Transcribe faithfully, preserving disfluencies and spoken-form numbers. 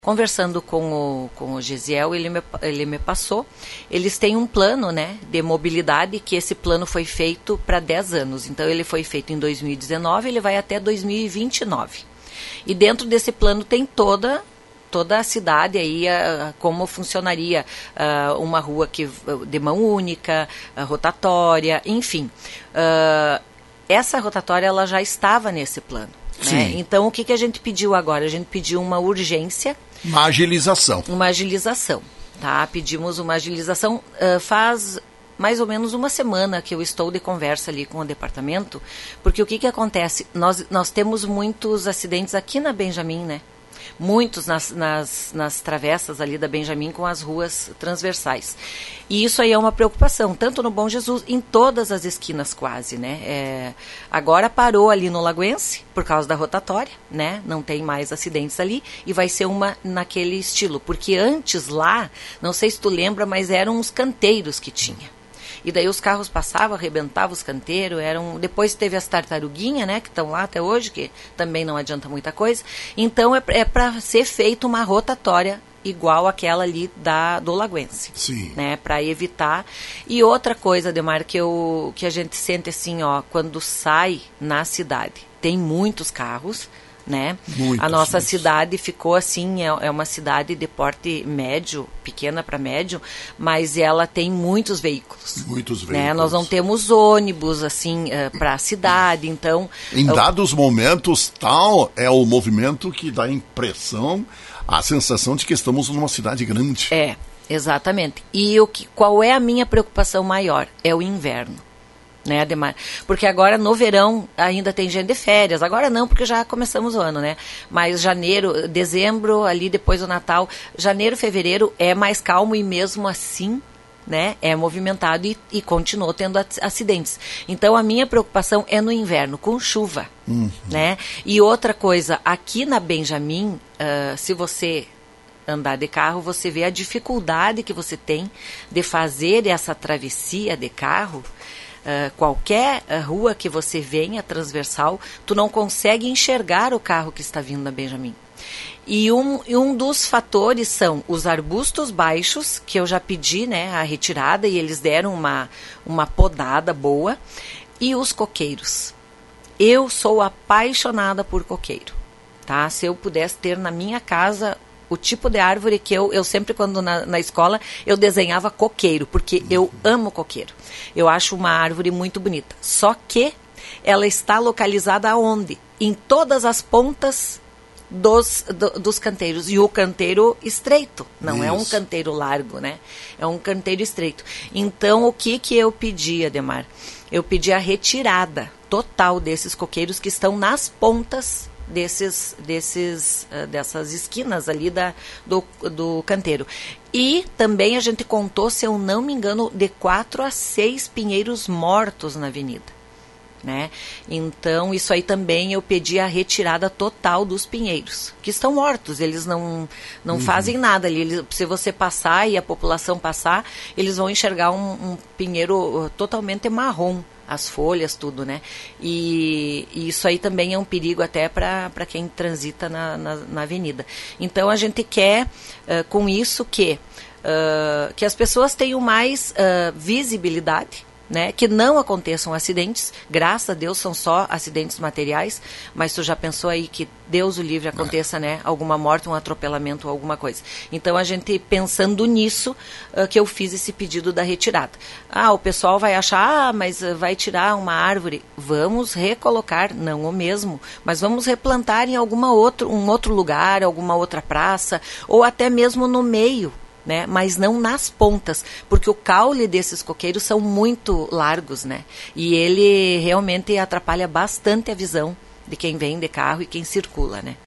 Conversando com o, com o Gesiel, ele me, ele me passou, eles têm um plano, né, de mobilidade, que esse plano foi feito para dez anos. Então, ele foi feito em dois mil e dezenove, ele vai até dois mil e vinte e nove. E dentro desse plano tem toda, toda a cidade, aí, a, como funcionaria a, uma rua que, de mão única, rotatória, enfim. A, essa rotatória ela já estava nesse plano. Né? Então, o que, que a gente pediu agora? A gente pediu uma urgência. Uma agilização. Uma agilização, tá? Pedimos uma agilização. Uh, faz mais ou menos uma semana que eu estou de conversa ali com o departamento, porque o que, que acontece? Nós, nós temos muitos acidentes aqui na Benjamin, né? Muitos nas, nas, nas travessas ali da Benjamin com as ruas transversais. E isso aí é uma preocupação, tanto no Bom Jesus, em todas as esquinas quase, né? É, agora parou ali no Lagoense, por causa da rotatória, né? Não tem mais acidentes ali e vai ser uma naquele estilo. Porque antes lá, não sei se tu lembra, mas eram os canteiros que tinha. E daí os carros passavam, arrebentavam os canteiros, eram... Depois teve as tartaruguinhas, né, que estão lá até hoje, que também não adianta muita coisa. Então, é, é para ser feita uma rotatória igual aquela ali da, do Lagoense. Sim. Né, para evitar. E outra coisa, Ademar, que, eu, que a gente sente assim, ó, quando sai na cidade, tem muitos carros, né? Muitos, a nossa muitos. cidade ficou assim, é, é uma cidade de porte médio, pequena para médio, mas ela tem muitos veículos. Muitos veículos. Né? Nós não temos ônibus assim uh, para a cidade, então... Em dados momentos, tal é o movimento que dá a impressão, a sensação de que estamos numa cidade grande. É, exatamente. E o que, qual é a minha preocupação maior? É o inverno. Né, Ademar? Porque agora no verão ainda tem gente de férias, agora não, porque já começamos o ano, né? Mas janeiro, dezembro, ali depois do Natal, janeiro, fevereiro é mais calmo e mesmo assim, né, é movimentado e, e continuou tendo acidentes. Então a minha preocupação é no inverno, com chuva, uhum. né? E outra coisa, aqui na Benjamin, uh, se você andar de carro, você vê a dificuldade que você tem de fazer essa travessia de carro. Uh, qualquer uh, rua que você venha transversal, tu não consegue enxergar o carro que está vindo da Benjamin. E um, e um dos fatores são os arbustos baixos, que eu já pedi, né, a retirada, e eles deram uma, uma podada boa, e os coqueiros. Eu sou apaixonada por coqueiro, tá? Se eu pudesse ter na minha casa o tipo de árvore que eu, eu sempre, quando na, na escola, eu desenhava coqueiro, porque eu amo coqueiro. Eu acho uma árvore muito bonita. Só que ela está localizada aonde? Em todas as pontas dos, do, dos canteiros. E o canteiro estreito, não Isso. é um canteiro largo, né? É um canteiro estreito. Então, o que, que eu pedi, Ademar? Eu pedi a retirada total desses coqueiros que estão nas pontas desses, desses, uh, dessas esquinas ali da, do, do canteiro. E também a gente contou, se eu não me engano, de quatro a seis pinheiros mortos na avenida. Né? Então, isso aí também eu pedi a retirada total dos pinheiros, que estão mortos, eles não, não uhum. fazem nada ali. Eles, se você passar e a população passar, eles vão enxergar um, um pinheiro uh, totalmente marrom. As folhas, tudo, né? E, e isso aí também é um perigo até para quem transita na, na, na avenida. Então, a gente quer, uh, com isso, que, uh, que as pessoas tenham mais uh, visibilidade, né? Que não aconteçam acidentes. Graças a Deus são só acidentes materiais, mas tu já pensou aí que Deus o livre aconteça, né? Alguma morte, um atropelamento ou alguma coisa. Então, a gente pensando nisso, uh, que eu fiz esse pedido da retirada. Ah, o pessoal vai achar, ah, mas vai tirar uma árvore. Vamos recolocar, não o mesmo, mas vamos replantar em alguma outro, um outro lugar, alguma outra praça, ou até mesmo no meio. Né? Mas não nas pontas, porque o caule desses coqueiros são muito largos, né? E ele realmente atrapalha bastante a visão de quem vem de carro e quem circula, né?